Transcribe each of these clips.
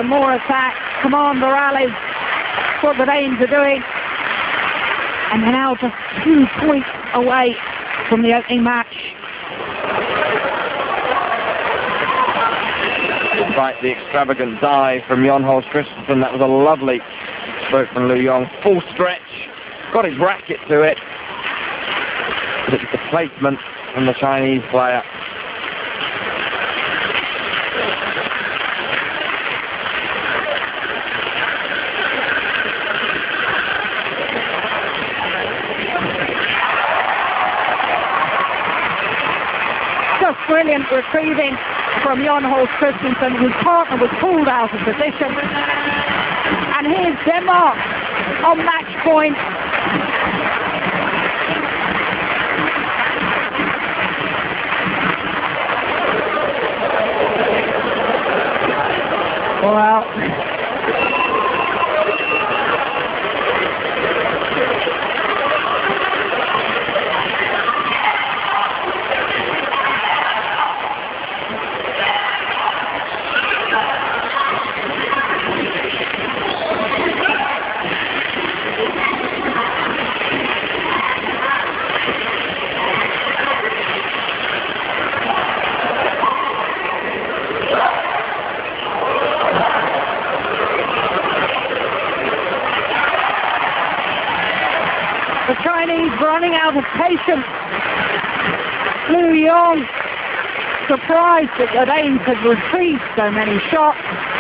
more attack. Come on, Morales. That's what the Danes are doing. And they're now just 2 points away from the opening match. Despite the extravagant dive from Jon Holst Christensen, that was a lovely stroke from Lu Yong. Full stretch, got his racket to it. But it's the placement from the Chinese player. Just brilliant retrieving from Jon Holst Christensen, whose partner was pulled out of position. And here's Denmark on match point. Well, the Chinese running out of patience. Lu Yong surprised that the Danes had retrieved so many shots.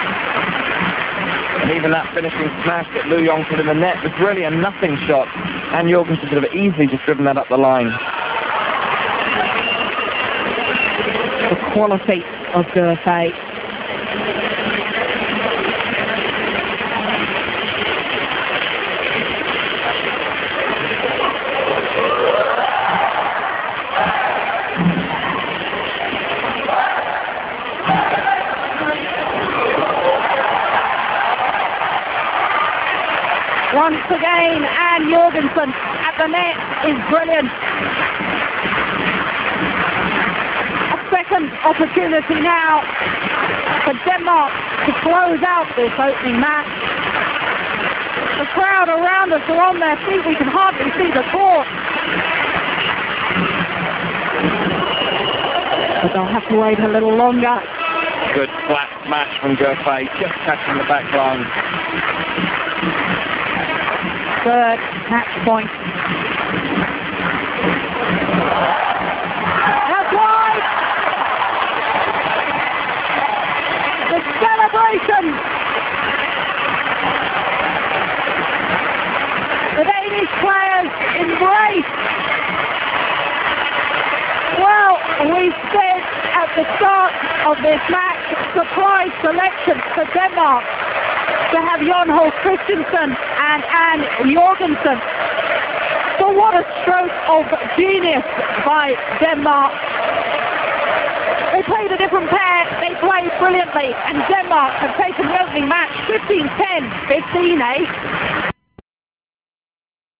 And even that finishing smash that Lu Yong put in the net was really a nothing shot. And Jorgensen could have easily just driven that up the line. The quality of Gerfei. Once again, and Jorgensen at the net is brilliant. A second opportunity now for Denmark to close out this opening match. The crowd around us are on their feet. We can hardly see the court. But they'll have to wait a little longer. Good flat smash from Gerfei, just catching the back line. Third match point. That's wide! The celebration! The Danish players embrace. Well, we said at the start of this match, surprise selection for Denmark to have Jon Holst Christensen and Anne Jorgensen. But what a stroke of genius by Denmark. They played a different pair, they played brilliantly, and Denmark have taken the opening match 15-10, 15-8.